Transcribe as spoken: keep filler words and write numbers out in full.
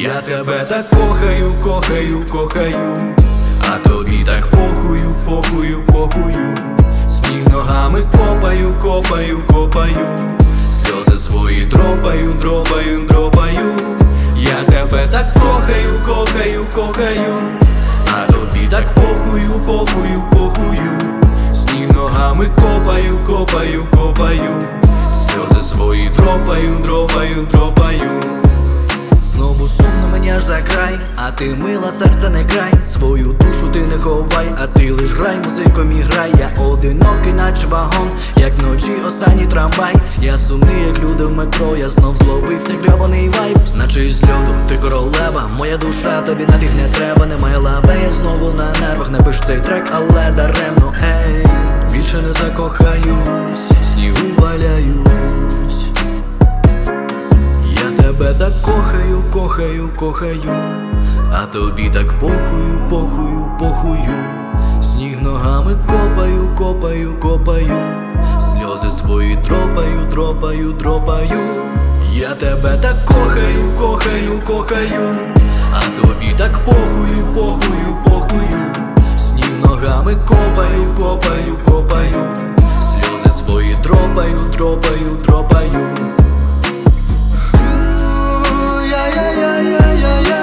Я тебе так кохаю, кохаю, кохаю, а тобі так похую, похую, похую. Сніг ногами копаю, копаю, копаю, сльози свої дропаю, дропаю, дропаю. Я тебе так кохаю, кохаю, кохаю, а тобі так похую, похую, похую. Сніг ногами копаю, копаю, копаю, сльози свої дропаю, дропаю, дропаю. Знову сумно мені аж за край, а ти мила, серце не край. Свою душу ти не ховай, а ти лиш грай, музиком і грай. Я одинокий, наче вагон, як вночі останній трамвай. Я сумний, як люди в метро, я знов зловився грьобаний вайб. Наче із льоду, ти королева, моя душа, тобі нафіг не треба. Немає лаве, я знову на нервах, не пишу цей трек, але даремно, ей. Більше не закохаюсь, снігу валяюсь. Я тебе так кохаю, кохаю, кохаю, а тобі так похую, похую, похую. Сніг ногами копаю, копаю, копаю, сльози свої дропаю, дропаю, дропаю. Я тебе так кохаю, кохаю, кохаю, а тобі так похую, похую, похую. Сніг ногами копаю, копаю, копаю, сльози свої дропаю, дропаю, дропаю. Yeah, yeah, yeah, yeah, yeah, yeah.